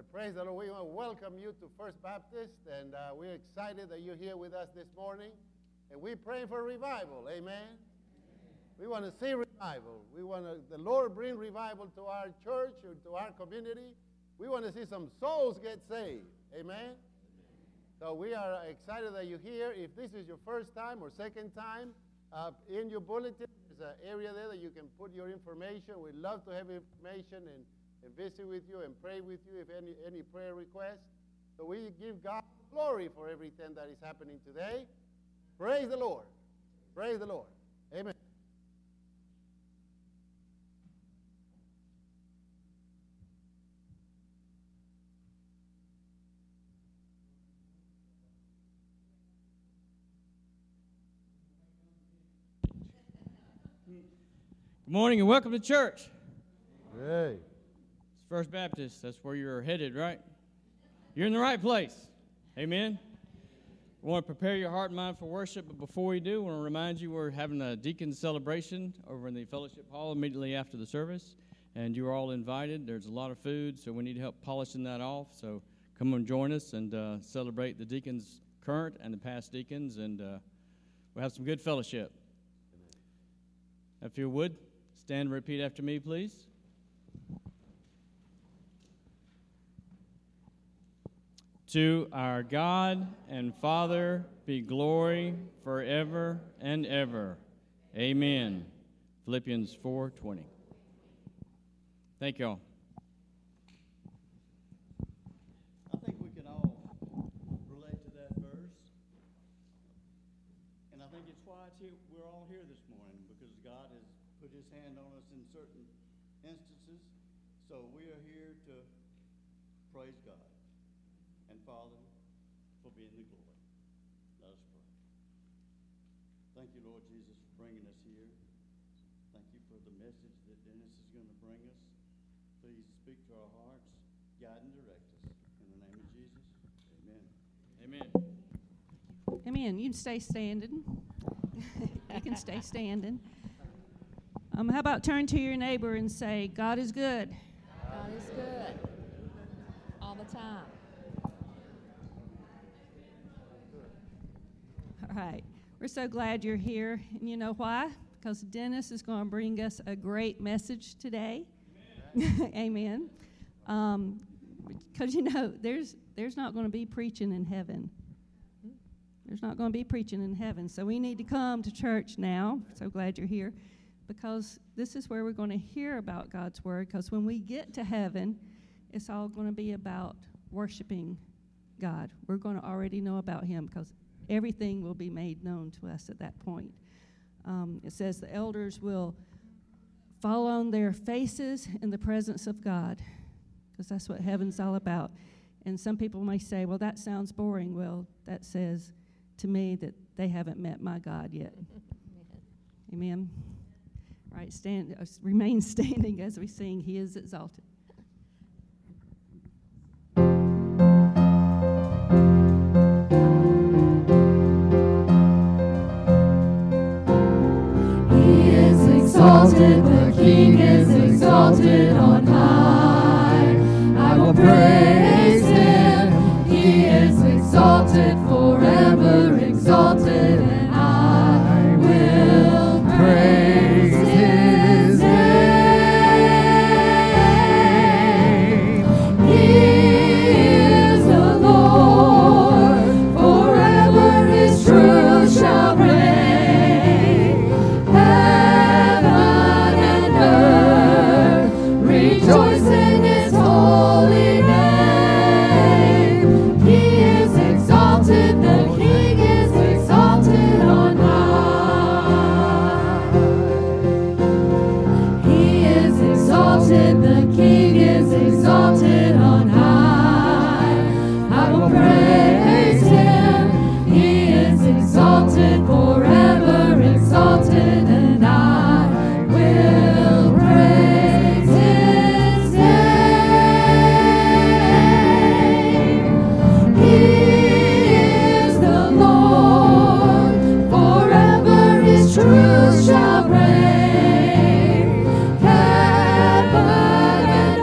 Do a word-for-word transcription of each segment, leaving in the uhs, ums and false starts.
Praise the Lord. We want to welcome you to First Baptist, and uh, we're excited that you're here with us this morning. And we pray for revival. Amen. Amen. We want to see revival. We want to, the Lord bring revival to our church or to our community. We want to see some souls get saved. Amen. Amen. So we are excited that you're here. If this is your first time or second time, uh, in your bulletin, there's an area there that you can put your information. We'd love to have information and, and visit with you and pray with you if any, any prayer requests. So we give God glory for everything that is happening today. Praise the Lord. Praise the Lord. Amen. Good morning and welcome to church. Hey. It's First Baptist. That's where you're headed, right? You're in the right place. Amen. We want to prepare your heart and mind for worship, but before we do, I want to remind you we're having a deacon celebration over in the fellowship hall immediately after the service, and you're all invited. There's a lot of food, so we need help polishing that off. So come and join us and uh, celebrate the deacons current and the past deacons, and uh, we'll have some good fellowship. If you would, stand and repeat after me, please. To our God and Father be glory forever and ever. Amen. Philippians four twenty. Thank you all. I think we can all relate to that verse. And I think it's why it's here, we're all here this morning, because God has put his hand on us in certain instances. So we are here to praise God. And Father, for being the glory. Let us pray. Thank you, Lord Jesus, for bringing us here. Thank you for the message that Dennis is going to bring us. Please speak to our hearts, guide and direct us. In the name of Jesus, amen. Amen. Amen. You can stay standing. You can stay standing. Um, how about turn to your neighbor and say, God is good. God is good. All the time. All right. We're so glad you're here. And you know why? Because Dennis is going to bring us a great message today. Amen. Amen. Um, because, you know, there's there's not going to be preaching in heaven. There's not going to be preaching in heaven. So we need to come to church now. So glad you're here. Because this is where we're going to hear about God's word. Because when we get to heaven, it's all going to be about worshiping God. We're going to already know about him because everything will be made known to us at that point. Um, it says the elders will fall on their faces in the presence of God, because that's what heaven's all about. And some people may say, well, that sounds boring. Well, that says to me that they haven't met my God yet. Amen. All right, stand, uh, remain standing as we sing, He is Exalted. Exalted, the King is exalted on high. I will praise him. He is exalted, forever exalted, and I will praise his name. He is the Lord, forever his truth shall reign. Rejoice in his holy name. He is exalted, the King is exalted on high. He is exalted, the King is exalted on high. I will praise him. He is exalted, forever exalted, and I will praise his name. He is the Lord, forever his truth shall reign. Heaven and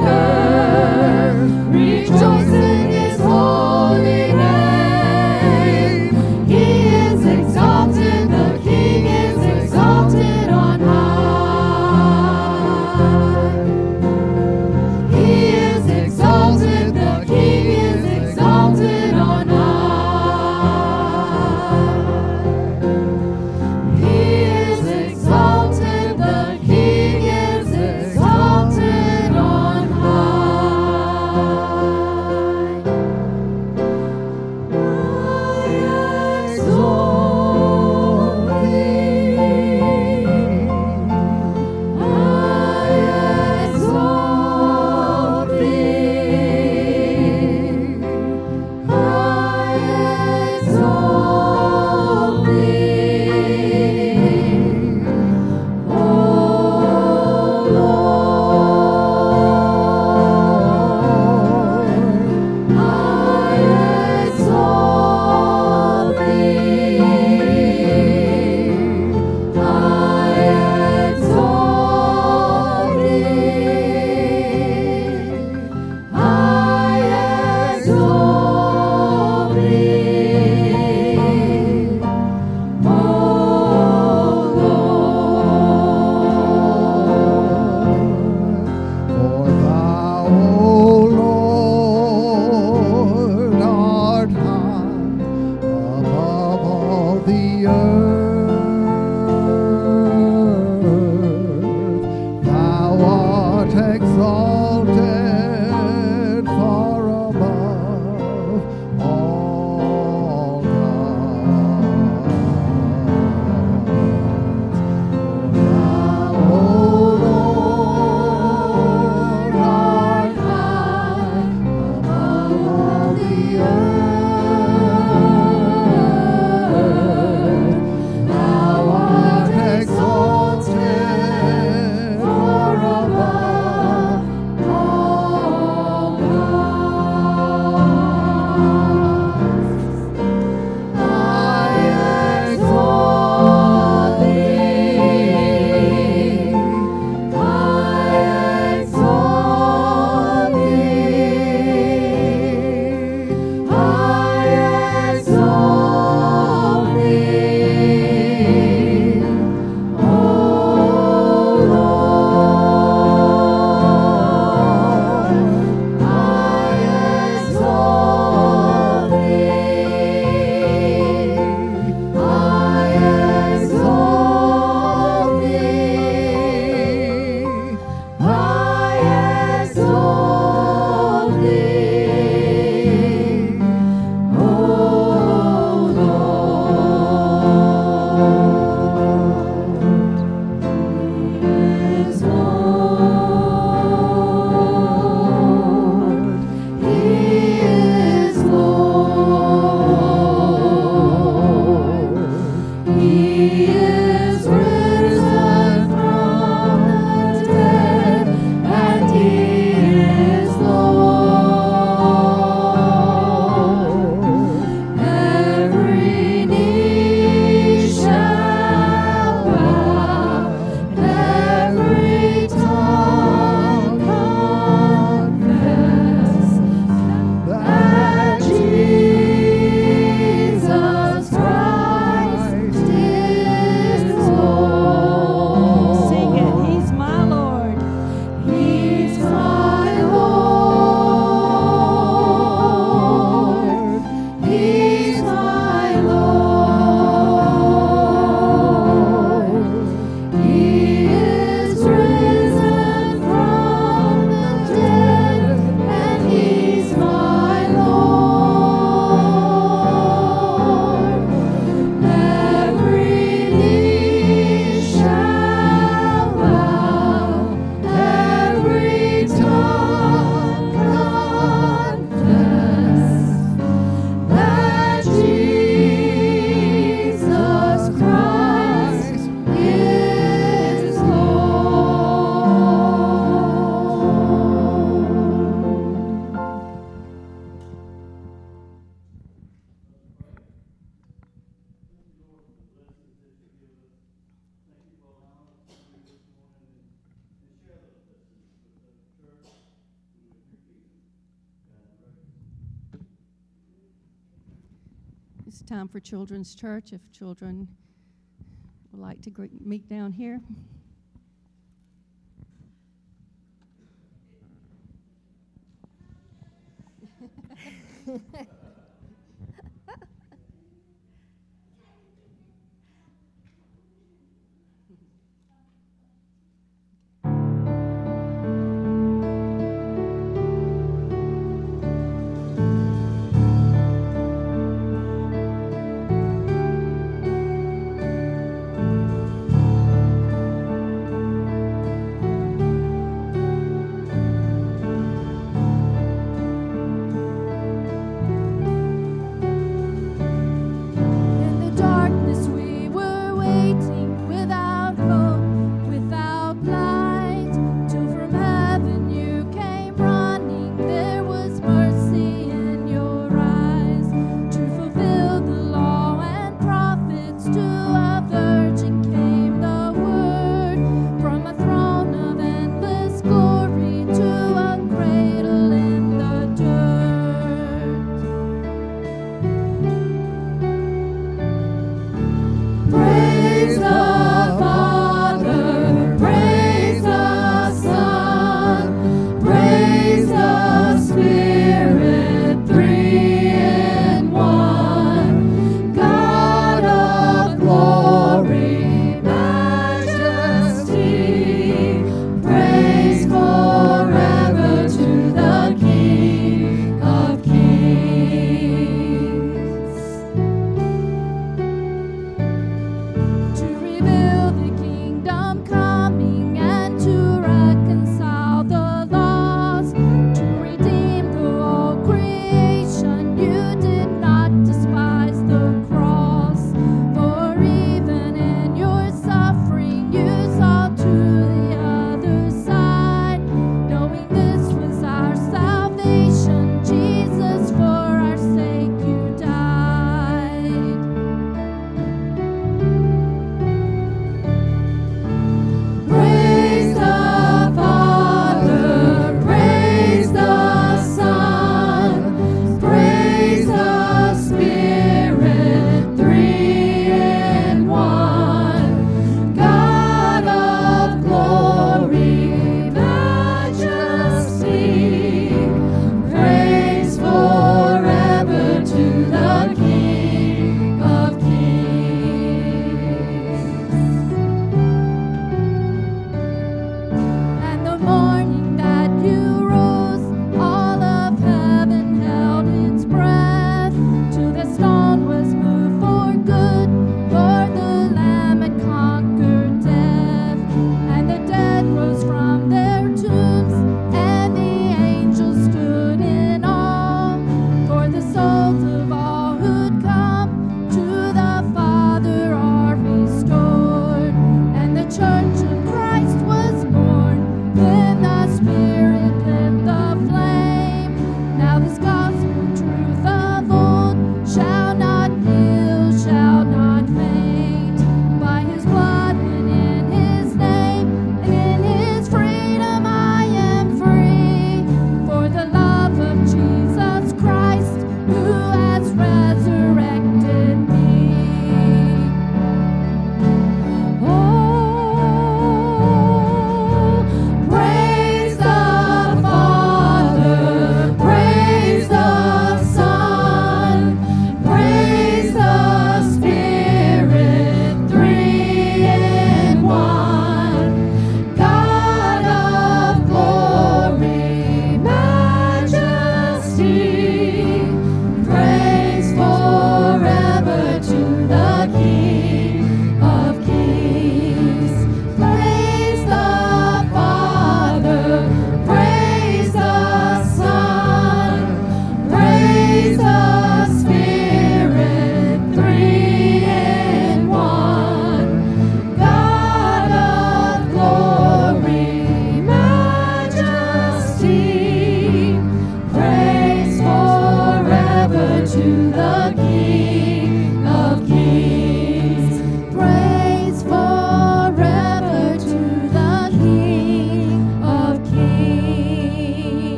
exalted far above all gods. For thou, O Lord, art high above all the earth. Thou art exalted far above all gods. I exalt thee. I exalt thee. I exalt thee, O Lord. I exalt thee. I exalt thee. I exalt thee, O Lord. He is Lord. He is risen from the dead, and He is Lord. Every knee shall bow, every tongue confess that Jesus Christ is Lord. Sing it. He's my Lord. He's my Lord. He's my Lord. He is risen from the dead, and He's my Lord. Every knee shall bow, every tongue confess that Jesus Christ is It's time for Children's Church. If children would like to gre- meet down here.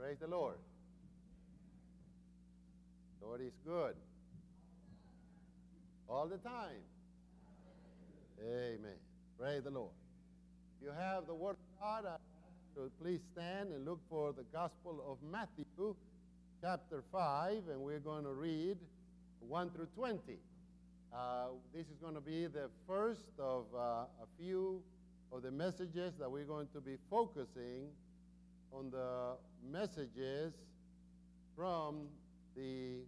Praise the Lord. Lord is good. All the time. Amen. Praise the Lord. If you have the Word of God, I ask you to please stand and look for the Gospel of Matthew, chapter five, and we're going to read one through twenty. Uh, this is going to be the first of uh, a few of the messages that we're going to be focusing on the messages from the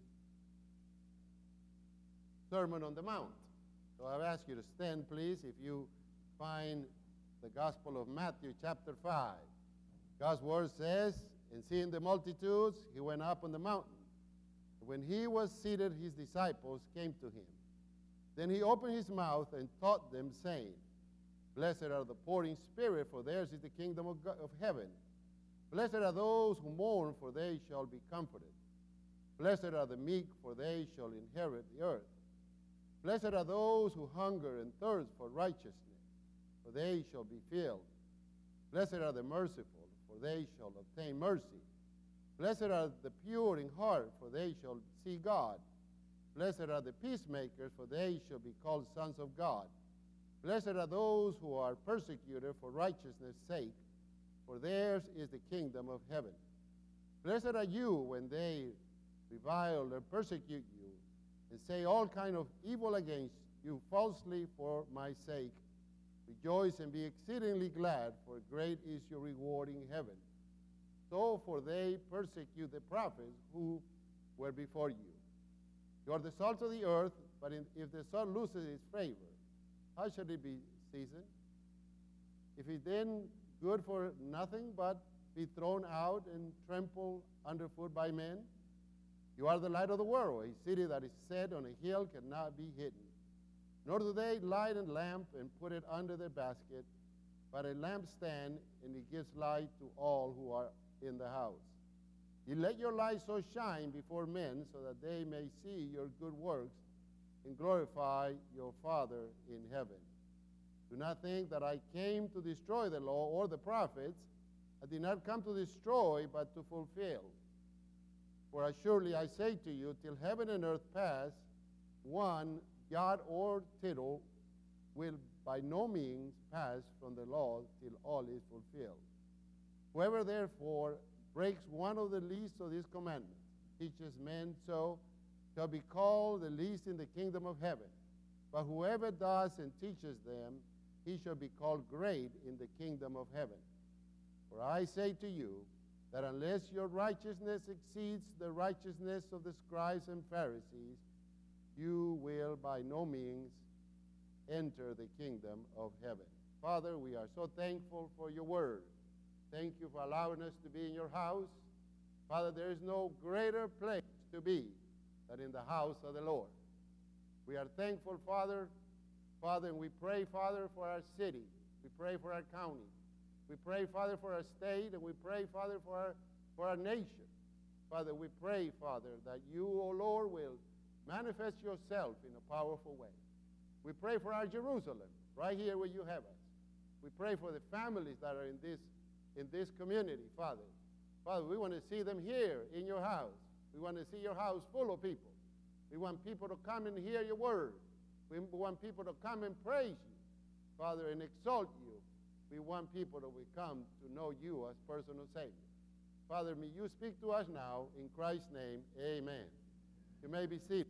Sermon on the Mount. So I've asked you to stand, please, if you find the Gospel of Matthew, chapter five. God's Word says, and seeing the multitudes, he went up on the mountain. When he was seated, his disciples came to him. Then he opened his mouth and taught them, saying, Blessed are the poor in spirit, for theirs is the kingdom of, God, of heaven. Blessed are those who mourn, for they shall be comforted. Blessed are the meek, for they shall inherit the earth. Blessed are those who hunger and thirst for righteousness, for they shall be filled. Blessed are the merciful, for they shall obtain mercy. Blessed are the pure in heart, for they shall see God. Blessed are the peacemakers, for they shall be called sons of God. Blessed are those who are persecuted for righteousness' sake, for theirs is the kingdom of heaven. Blessed are you when they revile and persecute you, and say all kind of evil against you falsely for my sake. Rejoice and be exceedingly glad, for great is your reward in heaven. So, for they persecute the prophets who were before you. You are the salt of the earth, but in, if the salt loses its flavor, how shall it be seasoned? If it then good for nothing but be thrown out and trampled underfoot by men? You are the light of the world. A city that is set on a hill cannot be hidden. Nor do they light a lamp and put it under their basket, but a lampstand, and it gives light to all who are in the house. You let your light so shine before men, so that they may see your good works and glorify your Father in heaven. Do not think that I came to destroy the law or the prophets. I did not come to destroy, but to fulfill. For assuredly I say to you, till heaven and earth pass, one jot or tittle will by no means pass from the law till all is fulfilled. Whoever therefore breaks one of the least of these commandments, teaches men so, shall be called the least in the kingdom of heaven. But whoever does and teaches them, he shall be called great in the kingdom of heaven. For I say to you, that unless your righteousness exceeds the righteousness of the scribes and Pharisees, you will by no means enter the kingdom of heaven. Father, we are so thankful for your word. Thank you for allowing us to be in your house. Father, there is no greater place to be than in the house of the Lord. We are thankful, Father, Father, and we pray, Father, for our city. We pray for our county. We pray, Father, for our state, and we pray, Father, for our, for our nation. Father, we pray, Father, that you, O Lord, will manifest yourself in a powerful way. We pray for our Jerusalem, right here where you have us. We pray for the families that are in this, in this community, Father. Father, we want to see them here in your house. We want to see your house full of people. We want people to come and hear your word. We want people to come and praise you, Father, and exalt you. We want people to come to know you as personal Savior. Father, may you speak to us now. In Christ's name, amen. You may be seated.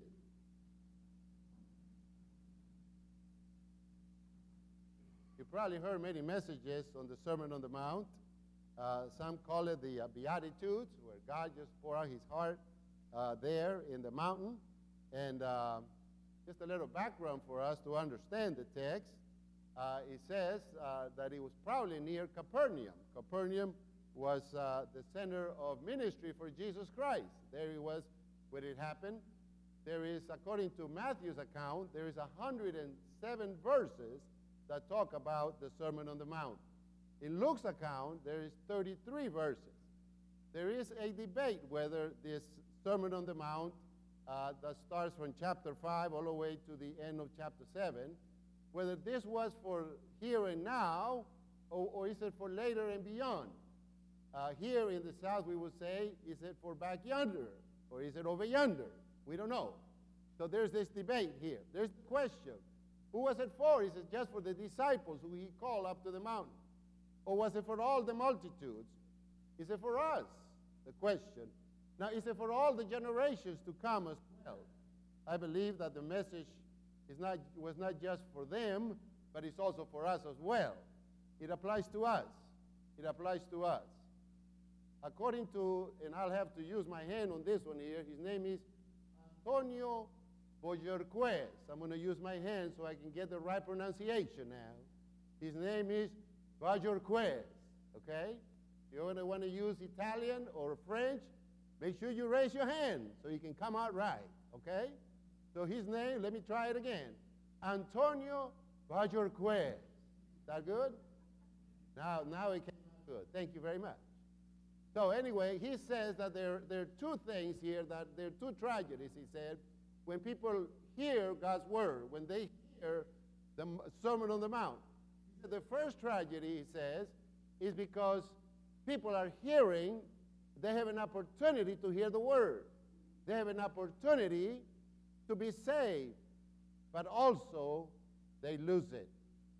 You probably heard many messages on the Sermon on the Mount. Uh, some call it the uh, Beatitudes, where God just poured out his heart uh, there in the mountain. And uh, just a little background for us to understand the text. Uh, it says uh, that it was probably near Capernaum. Capernaum was uh, the center of ministry for Jesus Christ. There it was when it happened. There is, according to Matthew's account, there is one hundred seven verses that talk about the Sermon on the Mount. In Luke's account, there is thirty-three verses. There is a debate whether this Sermon on the Mount uh, that starts from chapter five all the way to the end of chapter seven, whether this was for here and now, or, or is it for later and beyond? Uh, here in the South, we would say, is it for back yonder? Or is it over yonder? We don't know. So there's this debate here. There's the question. Who was it for? Is it just for the disciples who he called up to the mountain? Or was it for all the multitudes? Is it for us? The question. Now, is it for all the generations to come as well? I believe that the message is not, was not just for them, but it's also for us as well. It applies to us. It applies to us. According to, and I'll have to use my hand on this one here, his name is Antonio Boyerquez. I'm going to use my hand so I can get the right pronunciation now. His name is Boyerquez, okay? If you're going to want to use Italian or French, make sure you raise your hand so you can come out right, okay? So his name, let me try it again. Antonio Boyerquez. Is that good? Now, now it came out good. Thank you very much. So anyway, he says that there, there are two things here, that there are two tragedies, he said, when people hear God's word, when they hear the Sermon on the Mount. The first tragedy, he says, is because people are hearing, they have an opportunity to hear the word. They have an opportunity to be saved, but also they lose it.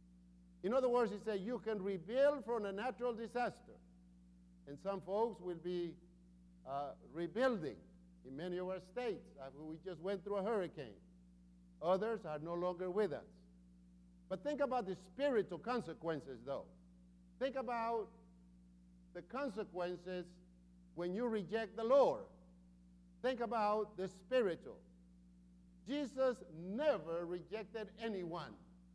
In other words, he said, you can rebuild from a natural disaster. And some folks will be uh, rebuilding in many of our states. Uh, we just went through a hurricane. Others are no longer with us. But think about the spiritual consequences, though. Think about the consequences when you reject the Lord. Think about the spiritual. Jesus never rejected anyone.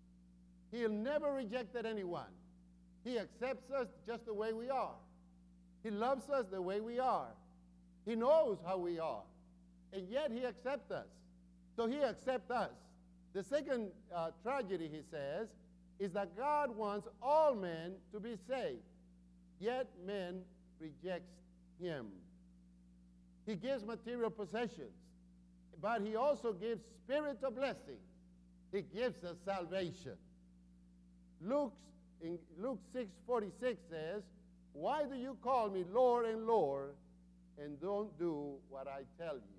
He never rejected anyone. He accepts us just the way we are. He loves us the way we are. He knows how we are. And yet he accepts us. So he accepts us. The second uh, tragedy, he says, is that God wants all men to be saved. Yet men reject him. He gives material possessions, but he also gives spiritual blessings. He gives us salvation. Luke's, in Luke six forty-six says, why do you call me Lord and Lord and don't do what I tell you?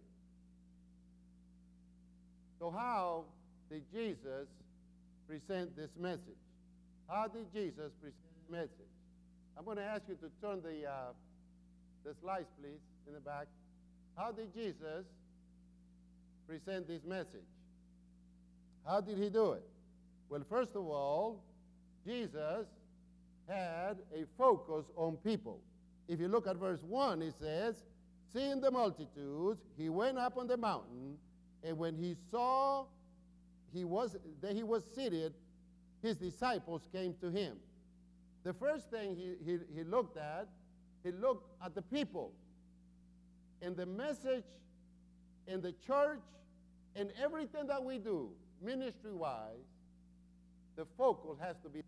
So how did Jesus present this message? How did Jesus present the message? I'm going to ask you to turn the, uh, the slides, please, in the back. How did Jesus present this message? How did he do it? Well, first of all, Jesus had a focus on people. If you look at verse one, it says, seeing the multitudes, he went up on the mountain, and when he saw he was, that he was seated, his disciples came to him. The first thing he, he, he looked at, he looked at the people. And the message in the church and everything that we do, ministry-wise, the focus has to be.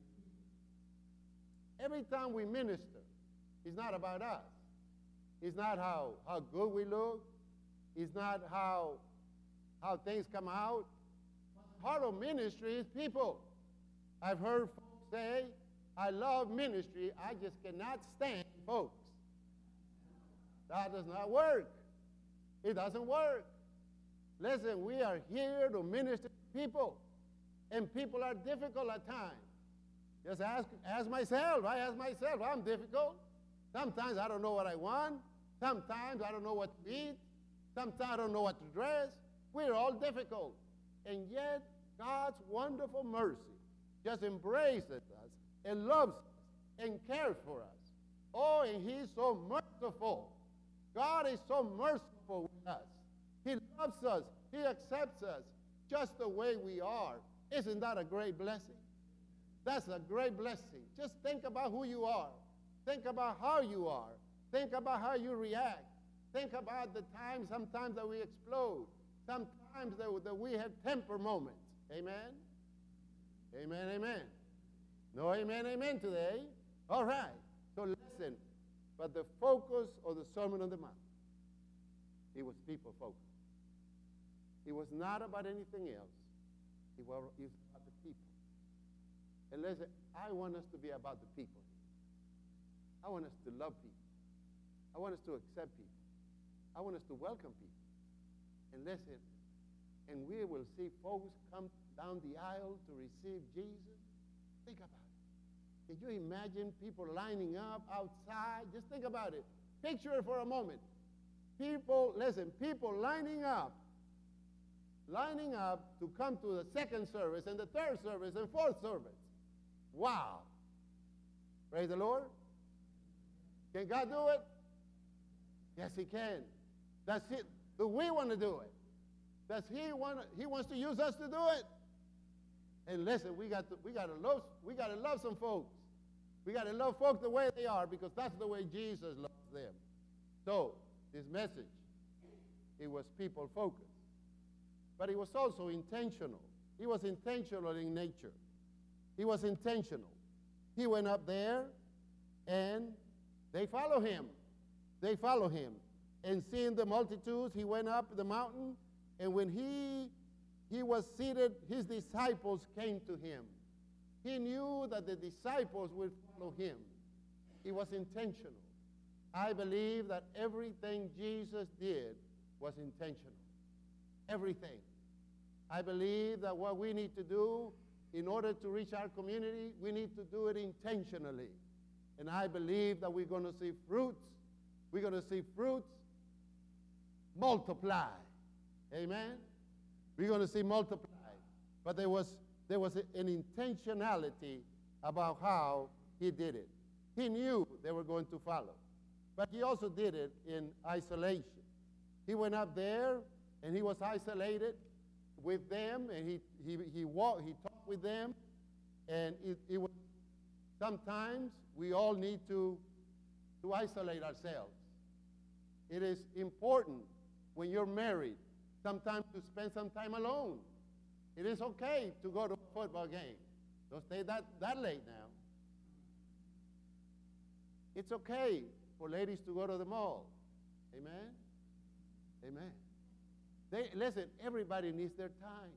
Every time we minister, it's not about us. It's not how, how good we look. It's not how, how things come out. Part of ministry is people. I've heard folks say, I love ministry, I just cannot stand folks. That does not work. It doesn't work. Listen, we are here to minister to people, and people are difficult at times. Just ask, ask myself. I ask myself, I'm difficult. Sometimes I don't know what I want. Sometimes I don't know what to eat. Sometimes I don't know what to dress. We're all difficult. And yet, God's wonderful mercy just embraces us and loves us and cares for us. Oh, and he's so merciful. God is so merciful with us. He loves us. He accepts us just the way we are. Isn't that a great blessing? That's a great blessing. Just think about who you are. Think about how you are. Think about how you react. Think about the times sometimes that we explode. Sometimes that, that we have temper moments. Amen? Amen, amen. No amen, amen today. All right. So listen. But the focus of the Sermon on the Mount, it was people focused. It was not about anything else. It was, it was about the people. And listen, I want us to be about the people. I want us to love people. I want us to accept people. I want us to welcome people. And listen, and we will see folks come down the aisle to receive Jesus. Think about it. Can you imagine people lining up outside? Just think about it. Picture it for a moment. People, listen, people lining up, lining up to come to the second service and the third service and fourth service. Wow. Praise the Lord. Can God do it? Yes, he can. Does he, do we want to do it? Does he want? He wants to use us to do it. And listen, we got to, we got to love we got to love some folks. We got to love folks the way they are because that's the way Jesus loves them. So this message, it was people focused, but it was also intentional. He was intentional in nature. He was intentional. He went up there, and they follow him. They follow him. And seeing the multitudes, he went up the mountain, and when he, he was seated, his disciples came to him. He knew that the disciples would follow him. It was intentional. I believe that everything Jesus did was intentional. Everything. I believe that what we need to do in order to reach our community, we need to do it intentionally. And I believe that we're going to see fruits. We're going to see fruits multiply. Amen? We're going to see multiply. But there was, there was an intentionality about how he did it. He knew they were going to follow. But he also did it in isolation. He went up there, and he was isolated with them, and he, he, he, walked, he talked with them. And it, it was, sometimes we all need to, to isolate ourselves. It is important when you're married sometimes to spend some time alone. It is okay to go to a football game. Don't stay that, that late now. It's okay for ladies to go to the mall. Amen? Amen. They, listen, everybody needs their time.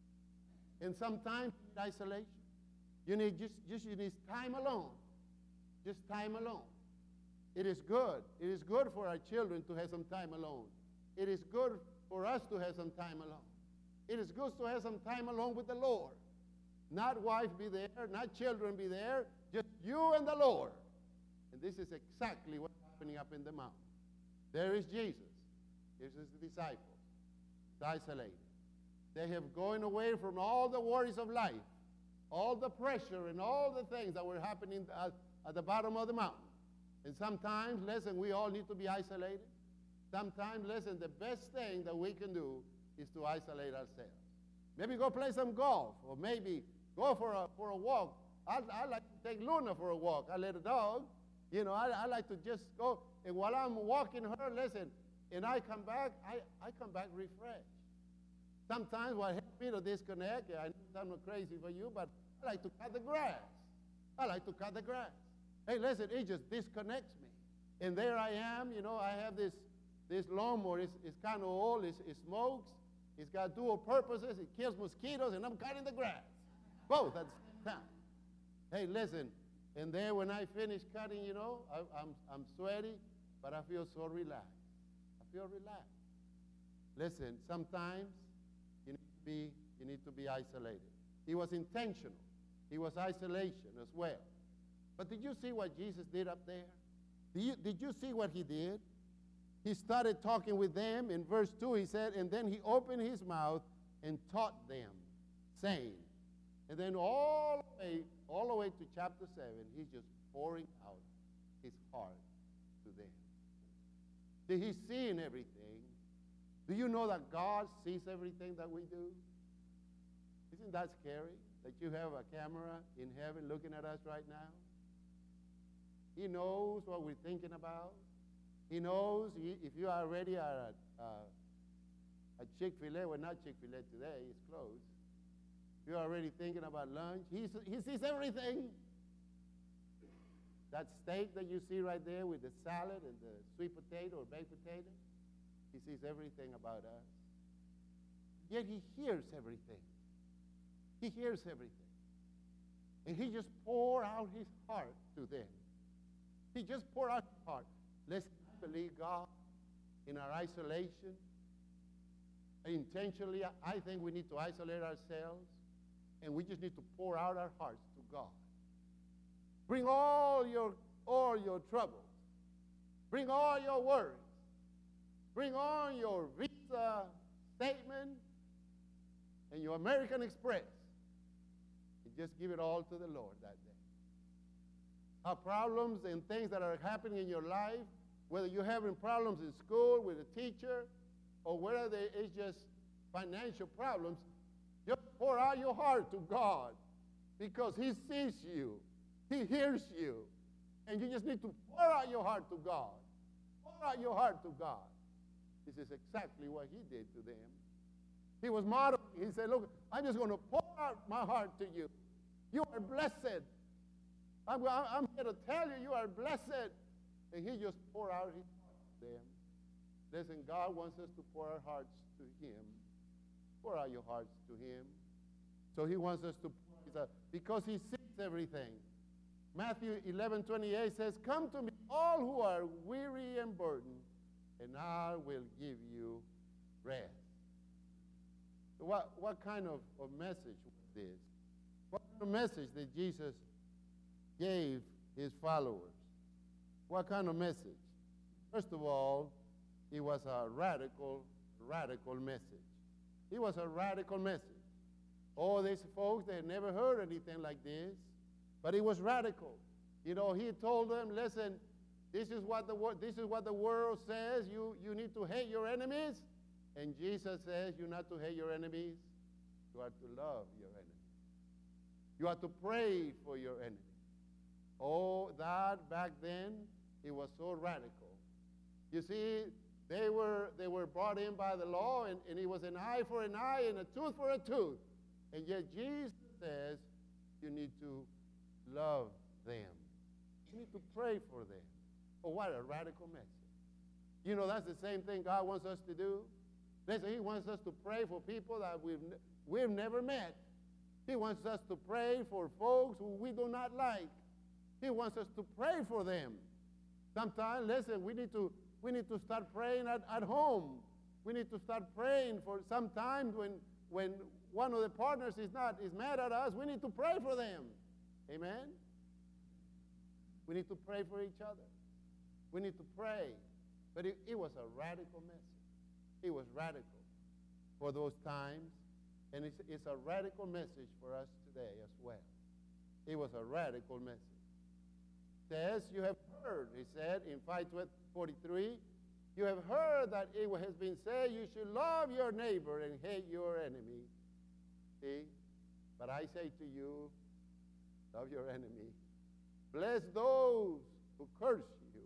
And sometimes isolation. You need just, just you need time alone. Just time alone. It is good. It is good for our children to have some time alone. It is good for us to have some time alone. It is good to have some time alone with the Lord. Not wife be there, not children be there, just you and the Lord. And this is exactly what's happening up in the mountain. There is Jesus. This is the disciples. It's isolated. They have gone away from all the worries of life, all the pressure and all the things that were happening at, at the bottom of the mountain. And sometimes, listen, we all need to be isolated. Sometimes, listen, the best thing that we can do is to isolate ourselves. Maybe go play some golf, or maybe go for a, for a walk. I, I like to take Luna for a walk. I let a dog. You know, I, I like to just go. And while I'm walking her, listen, and I come back, I, I come back refreshed. Sometimes what helps me to disconnect, I know I'm not crazy for you, but I like to cut the grass. I like to cut the grass. Hey, listen, it just disconnects me. And there I am, you know, I have this, this lawnmower. It's, it's kind of old. It's, it smokes. It's got dual purposes. It kills mosquitoes, and I'm cutting the grass. Both at the same time. Hey, listen, and there when I finish cutting, you know, I, I'm, I'm sweaty, but I feel so relaxed. I feel relaxed. Listen, sometimes you need to be, you need to be isolated. He was intentional. He was isolation as well. But did you see what Jesus did up there? Did you, did you see what he did? He started talking with them. In verse two, he said, and then he opened his mouth and taught them, saying, and then all the way, all the way to chapter seven, he's just pouring out his heart to them. Did he see in everything? Do you know that God sees everything that we do? Isn't that scary, that you have a camera in heaven looking at us right now? He knows what we're thinking about. He knows if you are already at a, uh, a Chick-fil-A. Well, not Chick-fil-A today. It's closed. If you're already thinking about lunch, he, he sees everything. That steak that you see right there with the salad and the sweet potato or baked potato, he sees everything about us. Yet he hears everything. He hears everything. And he just poured out his heart to them. He just poured out his heart. Listen, I believe God in our isolation. Intentionally, I think we need to isolate ourselves, and we just need to pour out our hearts to God. Bring all your all your troubles. Bring all your worries. Bring on your visa statement and your American Express, and just give it all to the Lord that day. Our problems and things that are happening in your life, whether you're having problems in school with a teacher, or whether it's just financial problems, just pour out your heart to God, because He sees you, He hears you, and you just need to pour out your heart to God. Pour out your heart to God. This is exactly what He did to them. He was modeling. He said, look, I'm just going to pour out my heart to you. You are blessed. I'm, I'm here to tell you, you are blessed. And He just poured out His heart to them. Listen, God wants us to pour our hearts to Him. Pour out your hearts to Him. So He wants us to pour out, because He sees everything. Matthew eleven twenty-eight says, come to me, all who are weary and burdened, and I will give you rest. So what, what kind of, of message was this? What kind of message did Jesus gave His followers? What kind of message? First of all, it was a radical, radical message. It was a radical message. All these folks, they had never heard anything like this, but it was radical. You know, He told them, listen, this is what the, this is what the world says. You, you need to hate your enemies. And Jesus says you're not to hate your enemies. You are to love your enemies. You are to pray for your enemies. Oh, that back then, it was so radical. You see, they were, they were brought in by the law, and, and it was an eye for an eye and a tooth for a tooth. And yet Jesus says you need to love them. You need to pray for them. Oh, what a radical message. You know, that's the same thing God wants us to do. Listen, He wants us to pray for people that we've, we've never met. He wants us to pray for folks who we do not like. He wants us to pray for them. Sometimes, listen, we need to, we need to start praying at, at home. We need to start praying for sometimes when, when one of the partners is not is mad at us, we need to pray for them. Amen? We need to pray for each other. We need to pray. But it, it was a radical message. It was radical for those times, and it's, it's a radical message for us today as well. It was a radical message. It says, you have heard, he said in five forty-three, you have heard that it has been said you should love your neighbor and hate your enemy. See? But I say to you, love your enemy. Bless those who curse you.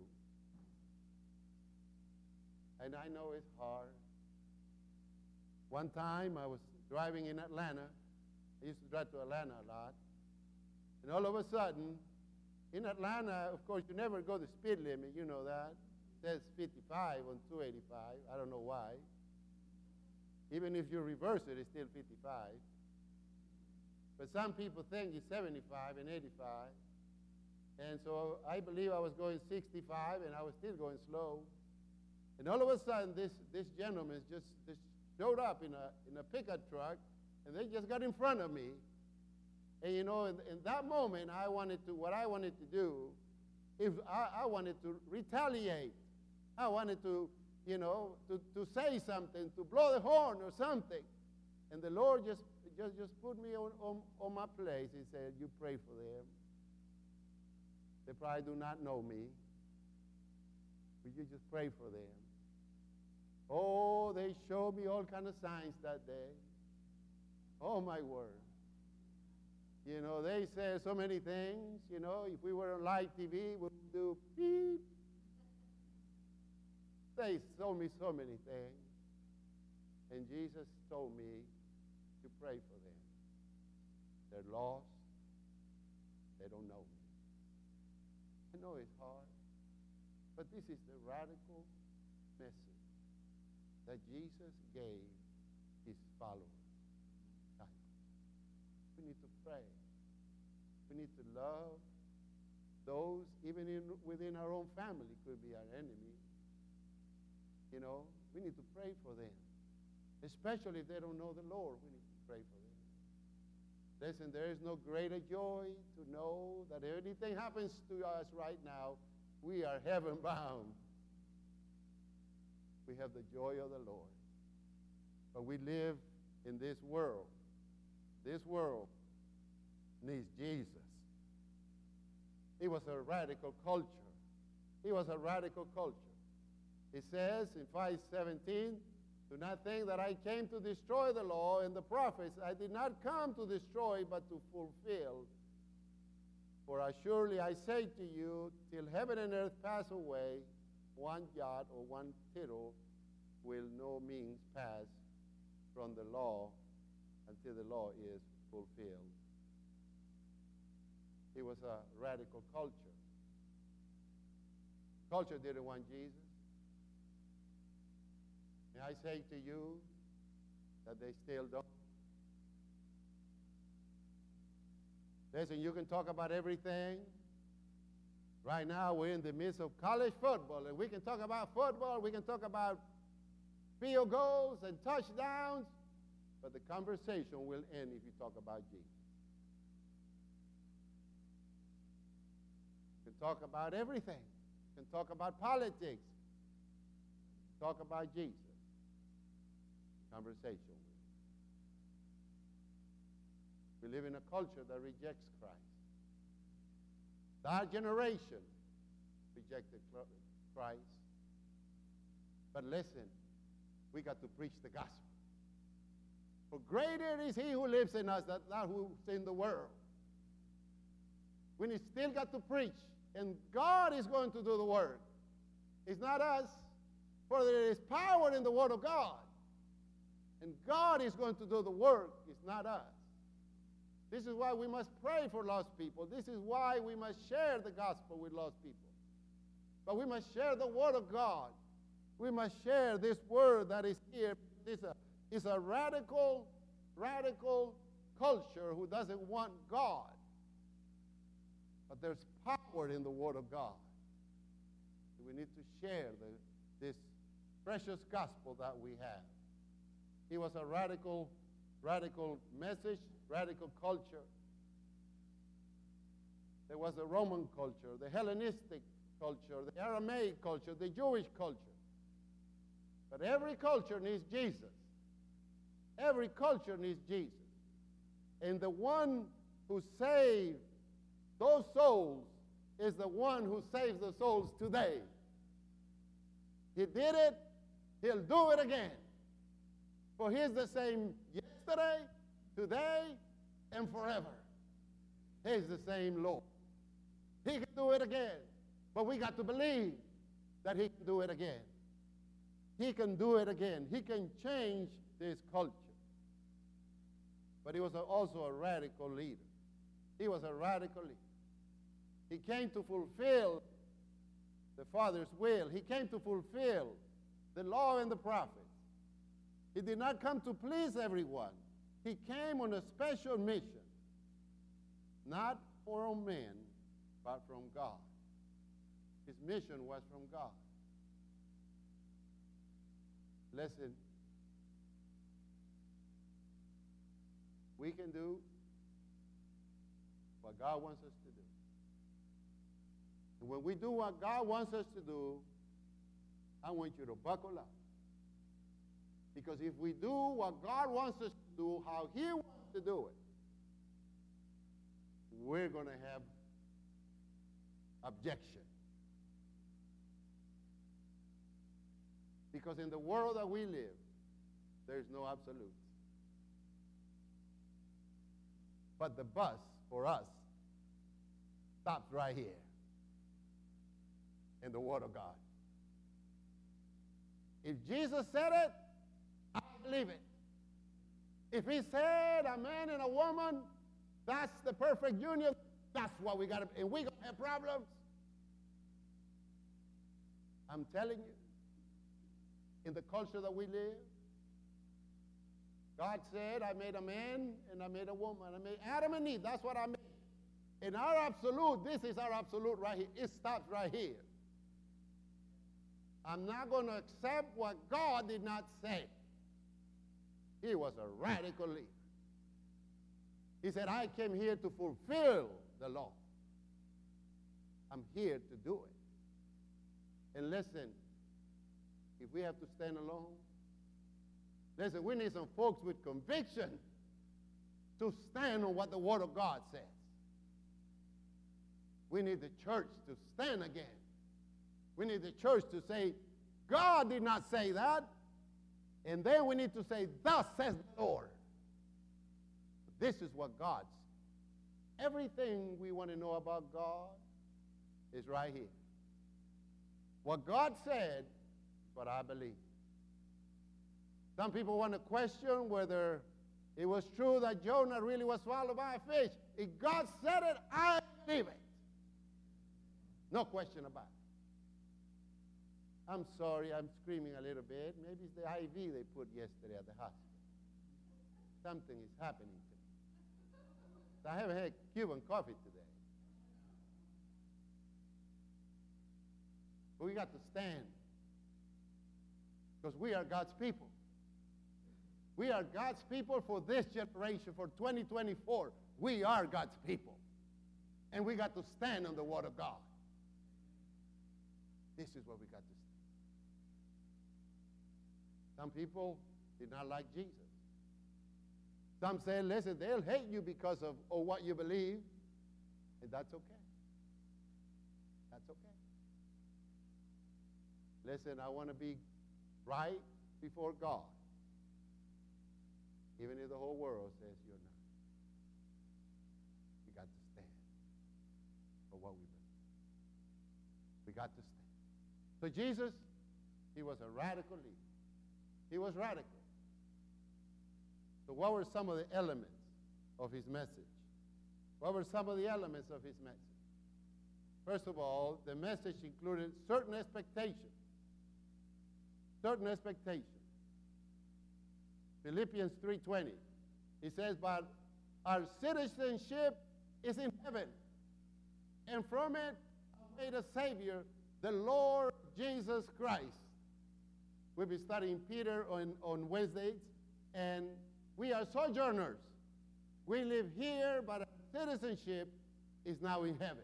And I know it's hard. One time I was driving in Atlanta. I used to drive to Atlanta a lot. And all of a sudden, in Atlanta, of course, you never go the speed limit. You know that. It says fifty-five on two eighty-five. I don't know why. Even if you reverse it, it's still fifty-five. But some people think it's seventy-five and eighty-five. And so I believe I was going sixty-five, and I was still going slow. And all of a sudden, this, this gentleman just, just showed up in a, in a pickup truck, and they just got in front of me. And, you know, in, in that moment, I wanted to, what I wanted to do, if I, I wanted to retaliate. I wanted to, you know, to, to say something, to blow the horn or something. And the Lord just, just, just put me on, on, on my place. He said, you pray for them. They probably do not know me. But you just pray for them. Oh, they showed me all kind of signs that day. Oh, my word. You know, they said so many things. You know, if we were on live T V, we would do beep. They told me so many things. And Jesus told me to pray for them. They're lost. They don't know me. I know it's hard. But this is the radical message that Jesus gave his followers. We need to pray. We need to love those, even in, within our own family, could be our enemy. You know, we need to pray for them. Especially if they don't know the Lord, we need to pray for them. Listen, there is no greater joy to know that if anything happens to us right now, we are heaven bound. We have the joy of the Lord. But we live in this world. This world needs Jesus. It was a radical culture. It was a radical culture. It says in five seventeen, do not think that I came to destroy the law and the prophets. I did not come to destroy, but to fulfill. For surely I say to you, till heaven and earth pass away, one jot or one tittle will no means pass from the law until the law is fulfilled. It was a radical culture. Culture didn't want Jesus. And I say to you that they still don't. Listen, you can talk about everything. Right now, we're in the midst of college football, and we can talk about football, we can talk about field goals and touchdowns, but the conversation will end if you talk about Jesus. You can talk about everything. You can talk about politics. Talk about Jesus. Conversation. We live in a culture that rejects Christ. Our generation rejected Christ. But listen, we got to preach the gospel. For greater is he who lives in us than that who's in the world. We still got to preach, and God is going to do the work. It's not us, for there is power in the word of God. And God is going to do the work. It's not us. This is why we must pray for lost people. This is why we must share the gospel with lost people. But we must share the word of God. We must share this word that is here. It's a, it's a radical, radical culture who doesn't want God. But there's power in the word of God. We need to share the, this precious gospel that we have. It was a radical, radical message, radical culture. There was the Roman culture, the Hellenistic culture, the Aramaic culture, the Jewish culture. But every culture needs Jesus. Every culture needs Jesus. And the one who saved those souls is the one who saves the souls today. He did it, he'll do it again. For he's the same yesterday, today, and forever. He's the same Lord. He can do it again. But we got to believe that he can do it again. He can do it again. He can change this culture. But he was also a radical leader. He was a radical leader. He came to fulfill the Father's will. He came to fulfill the law and the prophets. He did not come to please everyone. He came on a special mission, not from men, but from God. His mission was from God. Listen, we can do what God wants us to do. And when we do what God wants us to do, I want you to buckle up. Because if we do what God wants us to do, how he wants to do it, we're going to have objection. Because in the world that we live, there's no absolutes. But the bus for us stops right here in the Word of God. If Jesus said it, I believe it. If he said a man and a woman, that's the perfect union, that's what we got to, and we're going to have problems. I'm telling you, in the culture that we live, God said, I made a man and I made a woman. I made Adam and Eve, that's what I made. In our absolute, this is our absolute right here. It stops right here. I'm not going to accept what God did not say. He was a radical leader. He said, I came here to fulfill the law. I'm here to do it. And listen, if we have to stand alone, listen, we need some folks with conviction to stand on what the Word of God says. We need the church to stand again. We need the church to say, God did not say that. And then we need to say, thus says the Lord. This is what God's. Everything we want to know about God is right here. What God said is what I believe. Some people want to question whether it was true that Jonah really was swallowed by a fish. If God said it, I believe it. No question about it. I'm sorry, I'm screaming a little bit. Maybe it's the I V they put yesterday at the hospital. Something is happening to me. I haven't had Cuban coffee today. But we got to stand. Because we are God's people. We are God's people for this generation, for twenty twenty-four. We are God's people. And we got to stand on the Word of God. This is what we got to stand. Some people did not like Jesus. Some say, listen, they'll hate you because of, of what you believe. And that's okay. That's okay. Listen, I want to be right before God. Even if the whole world says you're not. We got to stand for what we believe. We got to stand. So Jesus, he was a radical leader. He was radical. So what were some of the elements of his message? What were some of the elements of his message? First of all, the message included certain expectations. Certain expectations. Philippians three twenty. He says, but our citizenship is in heaven, and from it made a Savior, the Lord Jesus Christ. We'll be studying Peter on, on Wednesdays, and we are sojourners. We live here, but our citizenship is now in heaven.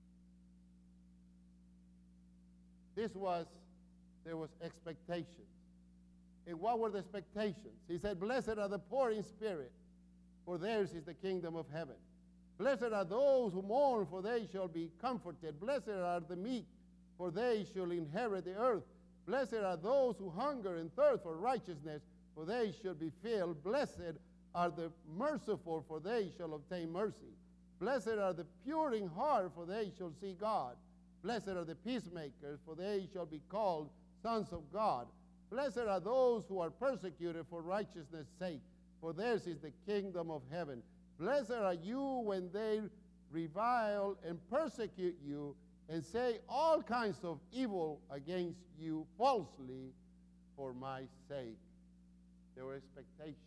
This was, there was expectations. And what were the expectations? He said, blessed are the poor in spirit, for theirs is the kingdom of heaven. Blessed are those who mourn, for they shall be comforted. Blessed are the meek, for they shall inherit the earth. Blessed are those who hunger and thirst for righteousness, for they shall be filled. Blessed are the merciful, for they shall obtain mercy. Blessed are the pure in heart, for they shall see God. Blessed are the peacemakers, for they shall be called sons of God. Blessed are those who are persecuted for righteousness' sake, for theirs is the kingdom of heaven. Blessed are you when they revile and persecute you and say all kinds of evil against you falsely for my sake. There were expectations.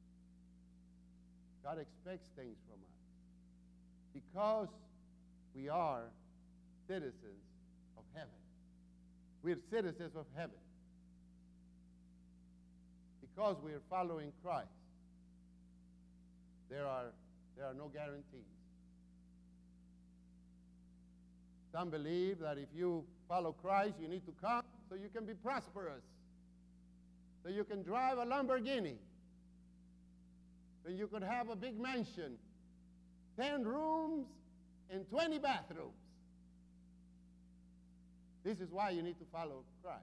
God expects things from us because we are citizens of heaven. We're citizens of heaven because we're following Christ. There are, there are no guarantees. Some believe that if you follow Christ, you need to come so you can be prosperous, so you can drive a Lamborghini, so you could have a big mansion, ten rooms and twenty bathrooms. This is why you need to follow Christ.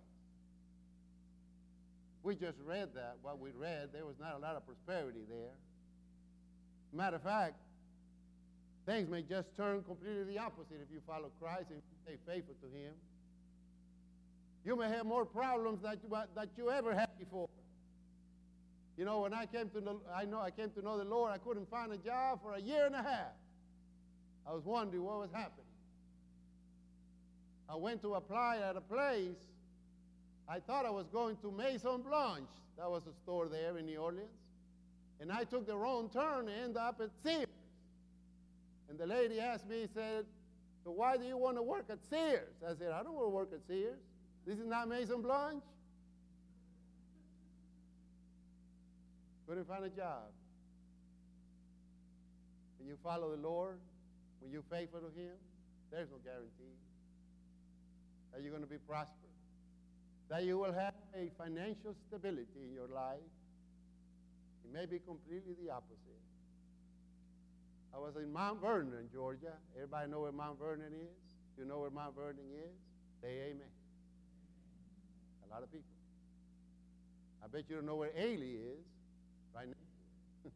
We just read that. What we read, there was not a lot of prosperity there. Matter of fact, things may just turn completely the opposite if you follow Christ and stay faithful to him. You may have more problems that you, that you ever had before. You know, when I came to know, I know I came to know the Lord, I couldn't find a job for a year and a half. I was wondering what was happening. I went to apply at a place. I thought I was going to Maison Blanche. That was a store there in New Orleans. And I took the wrong turn and ended up at Sears. And the lady asked me, said, so why do you want to work at Sears? I said, I don't want to work at Sears. This is not Maison Blanche? Couldn't find a job. When you follow the Lord, when you're faithful to Him, there's no guarantee that you're going to be prosperous, that you will have a financial stability in your life. It may be completely the opposite. I was in Mount Vernon, Georgia. Everybody know where Mount Vernon is? You know where Mount Vernon is? Say amen. A lot of people. I bet you don't know where Ailey is right now.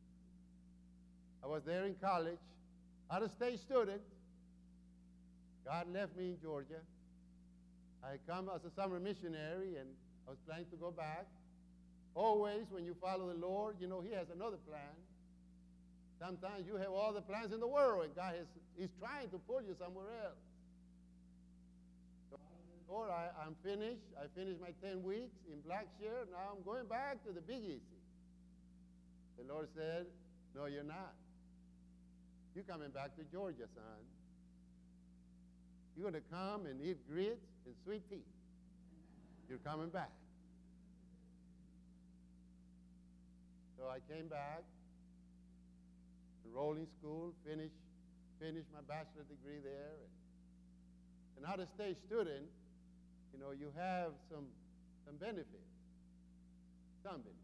I was there in college, out-of-state student. God left me in Georgia. I come as a summer missionary, and I was planning to go back. Always, when you follow the Lord, you know He has another plan. Sometimes you have all the plans in the world, and God is He's trying to pull you somewhere else. So, Lord, I, I'm finished. I finished my ten weeks in Blackshear. Now I'm going back to the Big Easy. The Lord said, no, you're not. You're coming back to Georgia, son. You're going to come and eat grits and sweet tea. You're coming back. So I came back, enrolled in school, finished, finished my bachelor's degree there. And an out-of-state student, you know, you have some, some benefits, some benefits.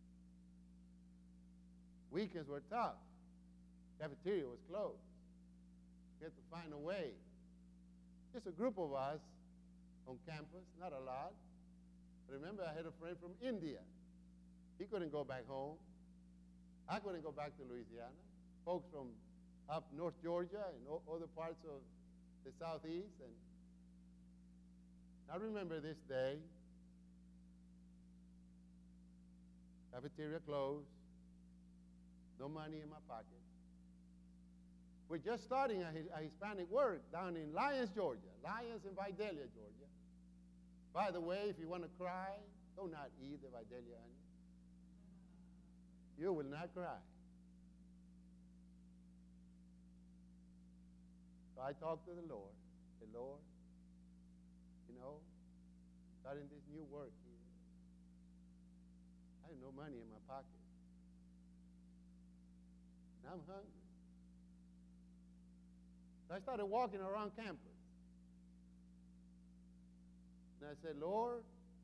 Weekends were tough. Cafeteria was closed. You had to find a way. Just a group of us on campus, not a lot. Remember, I had a friend from India. He couldn't go back home. I couldn't go back to Louisiana. Folks from up North Georgia and o- other parts of the southeast. And I remember this day. Cafeteria closed. No money in my pocket. We're just starting a, a Hispanic work down in Lyons, Georgia. Lyons and Vidalia, Georgia. By the way, if you want to cry, do not eat the Vidalia onion. You will not cry. So I talked to the Lord. The Lord, you know, starting this new work here. I have no money in my pocket. And I'm hungry. So I started walking around campus. And I said, Lord,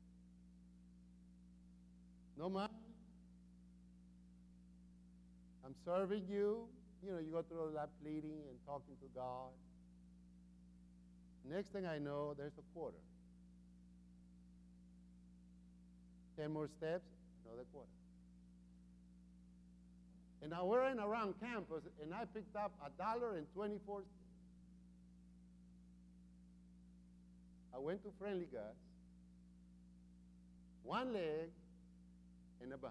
no money. I'm serving you. You know, you go through all that pleading and talking to God. Next thing I know, there's a quarter. Ten more steps, another quarter. And now we're in around campus, and I picked up a dollar and twenty-four cents. I went to Friendly Gus, one leg and a bun.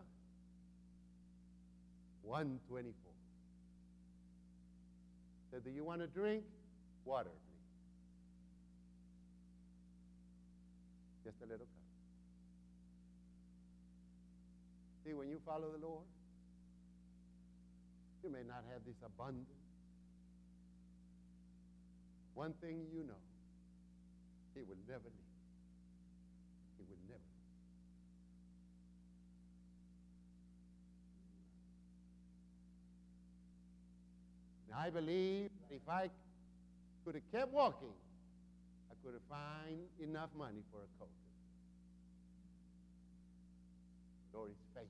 one twenty-four. Said, do you want a drink? Water, please. Just a little cup. See, when you follow the Lord, you may not have this abundance. One thing you know, He will never leave. He will never leave. And I believe that if I could have kept walking, I could have found enough money for a coat. Lord is faithful.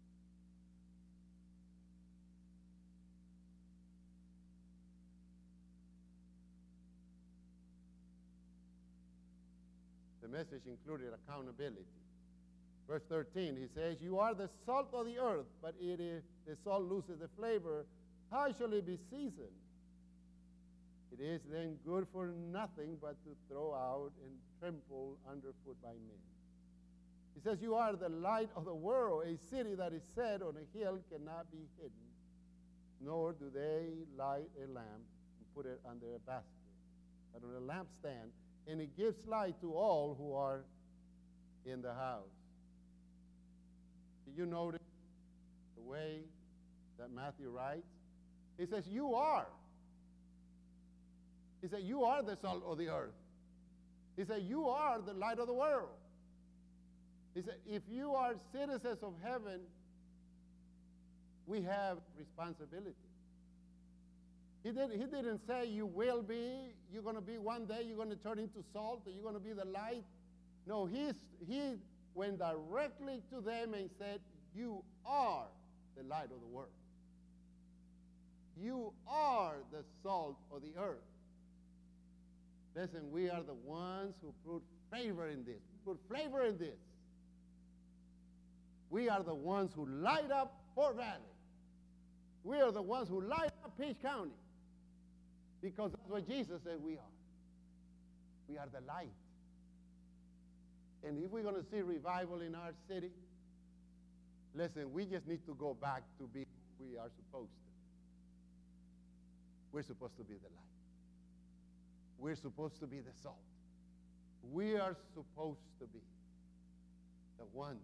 The message included accountability. Verse thirteen, he says, you are the salt of the earth, but it is, the salt loses the flavor. How shall it be seasoned? It is then good for nothing but to throw out and trample underfoot by men. He says, you are the light of the world. A city that is set on a hill cannot be hidden, nor do they light a lamp and put it under a basket, but on a lampstand, and it gives light to all who are in the house. Did you notice the way that Matthew writes? He says, you are. He said, you are the salt of the earth. He said, you are the light of the world. He said, if you are citizens of heaven, we have responsibility. He, did, he didn't say you will be, you're going to be one day, you're going to turn into salt, or you're going to be the light. No, he's, he went directly to them and said, you are the light of the world. You are the salt of the earth. Listen, we are the ones who put flavor in this. Put flavor in this. We are the ones who light up Fort Valley. We are the ones who light up Peach County. Because that's what Jesus said we are. We are the light. And if we're going to see revival in our city, listen, we just need to go back to be who we are supposed to. We're supposed to be the light. We're supposed to be the salt. We are supposed to be the ones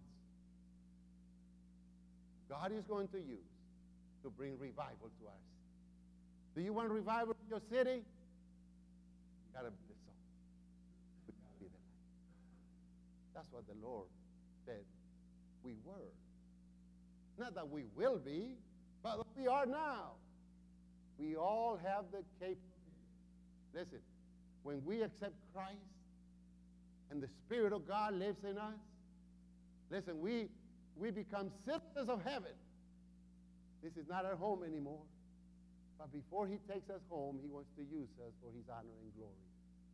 God is going to use to bring revival to our city. Do you want revival in your city? You got to be the salt. We got to be the light. That's what the Lord said we were. Not that we will be, but we are now. We all have the capability. Listen, when we accept Christ and the Spirit of God lives in us, listen, we, we become citizens of heaven. This is not our home anymore. But before he takes us home, he wants to use us for his honor and glory.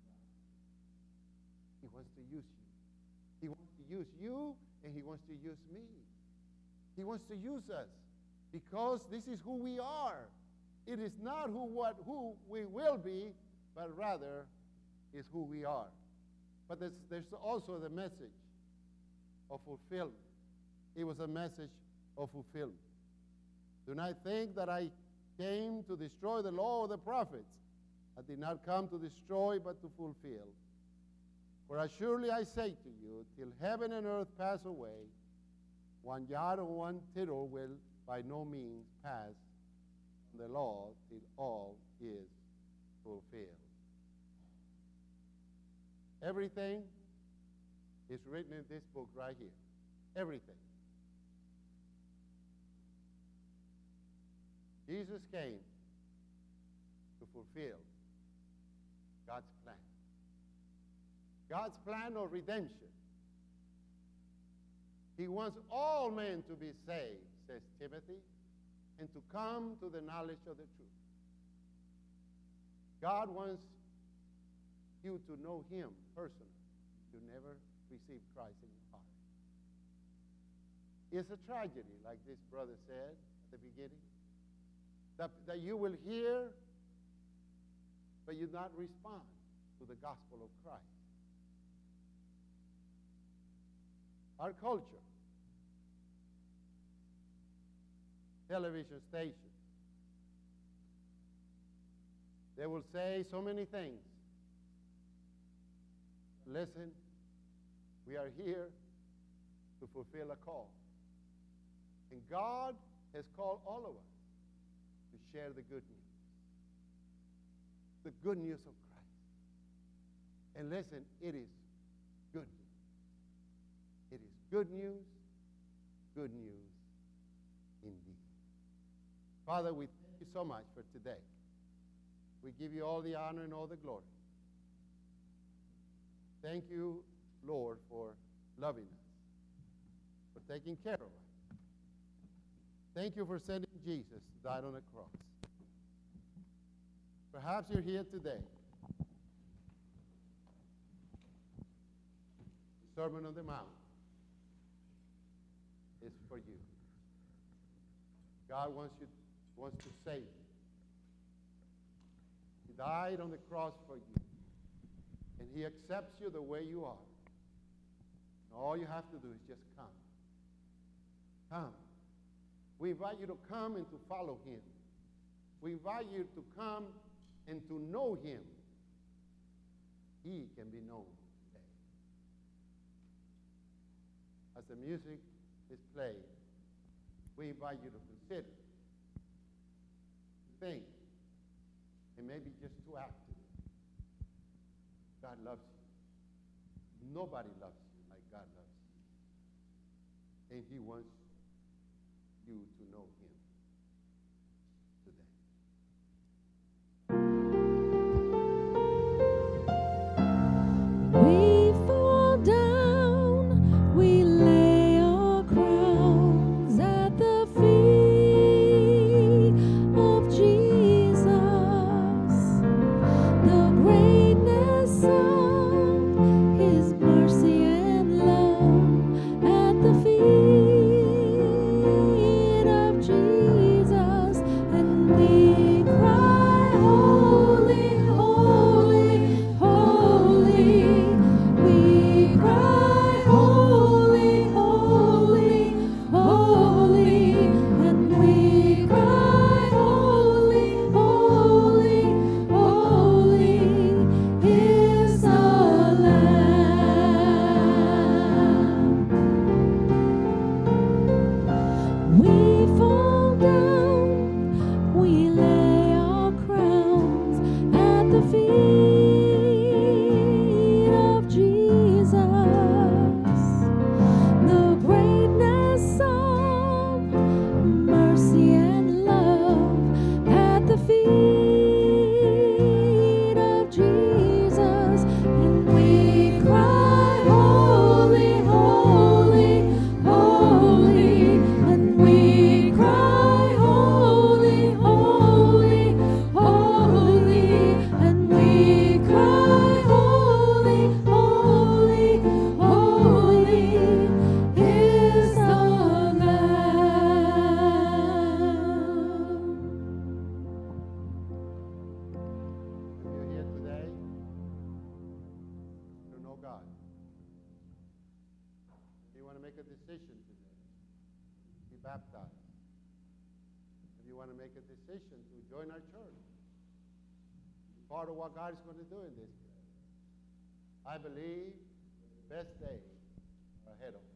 He wants to use you. He wants to use you, and he wants to use me. He wants to use us because this is who we are. It is not who, what, who we will be, but rather is who we are. But there's, there's also the message of fulfillment. It was a message of fulfillment. Do not think that I came to destroy the law of the prophets. I did not come to destroy, but to fulfill. For assuredly I say to you, till heaven and earth pass away, one jot or one tittle will by no means pass from the law till all is fulfilled. Everything is written in this book right here. Everything. Jesus came to fulfill God's plan. God's plan of redemption. He wants all men to be saved, says Timothy, and to come to the knowledge of the truth. God wants you to know him personally. You never received Christ in your heart. It's a tragedy, like this brother said at the beginning, that, that you will hear, but you not respond to the gospel of Christ. Our culture, television stations, they will say so many things. Listen, we are here to fulfill a call. And God has called all of us to share the good news. The good news of Christ. And listen, it is good news. It is good news, good news indeed. Father, we thank you so much for today. We give you all the honor and all the glory. Thank you, Lord, for loving us, for taking care of us. Thank you for sending Jesus to die on the cross. Perhaps you're here today. The Sermon on the Mount is for you. God wants you wants to save you. He died on the cross for you. And he accepts you the way you are. And all you have to do is just come. Come. We invite you to come and to follow him. We invite you to come and to know him. He can be known today. As the music is played, we invite you to consider, to think, and maybe just to act. God loves you. Nobody loves you like God loves you. And he wants you to know him today. We fall down, we lay our crowns at the feet of Jesus. The greatness of his mercy and love at the feet of Jesus, and we cry, holy, holy, holy. We cry, holy, holy, holy, and we cry, holy, holy, holy is the Lamb. We fall down, we lay our crowns at the feet of Jesus. The greatness of mercy and love at the feet of Jesus, and we cry, holy, holy, holy, and we cry, holy, holy, holy, and we cry, holy, holy, holy is the Lamb. If you're here today, you know God. You want to make a decision today, be baptized. If you want to make a decision to join our church, be part of what God is going to do in this place. I believe the best days are ahead of us.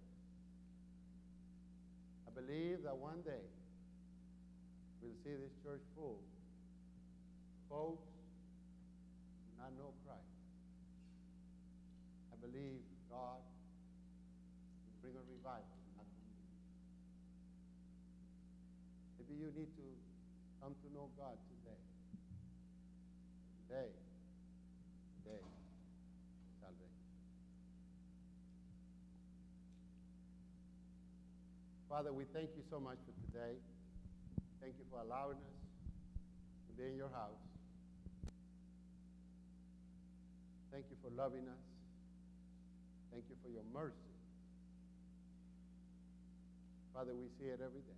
I believe that one day we'll see this church full. Folks do not know Christ. I believe God will bring a revival. Not to me. Maybe you need to come to know God today. Today. Today. Salvation. Father, we thank you so much for today. Thank you for allowing us to be in your house. Thank you for loving us. Thank you for your mercy. Father, we see it every day.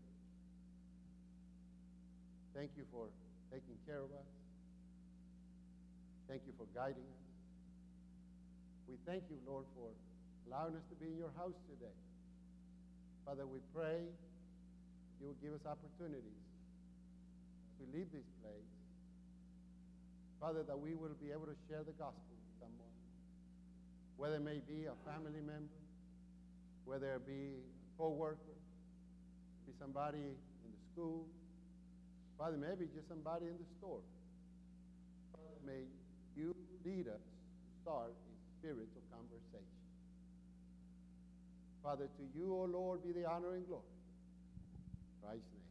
Thank you for taking care of us. Thank you for guiding us. We thank you, Lord, for allowing us to be in your house today. Father, we pray you will give us opportunities to leave this place. Father, that we will be able to share the gospel with someone, whether it may be a family member, whether it be a co-worker, be somebody in the school, Father, maybe just somebody in the store. Father, may you lead us to start a spirit of conversation. Father, to you, O Lord, be the honor and glory. In Christ's name.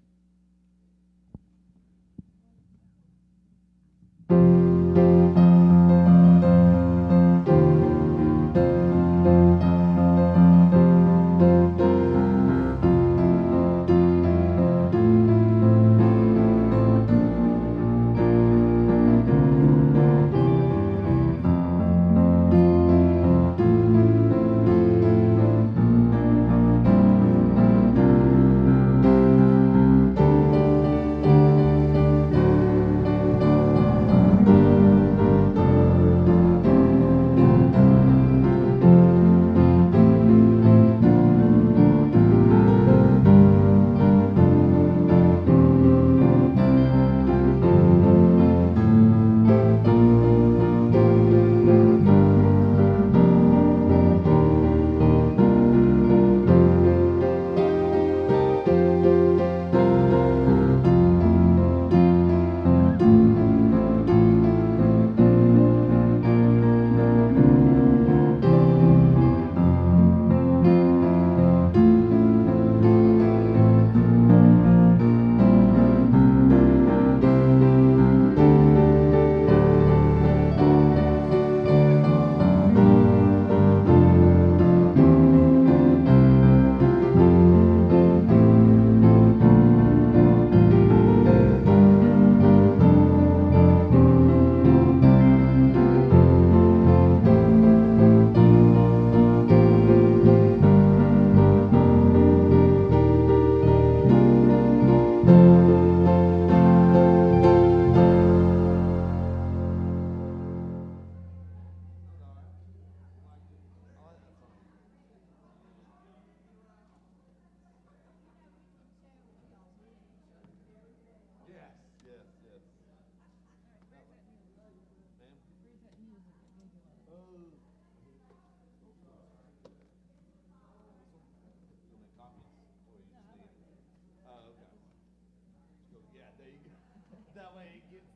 There you go. That way it gets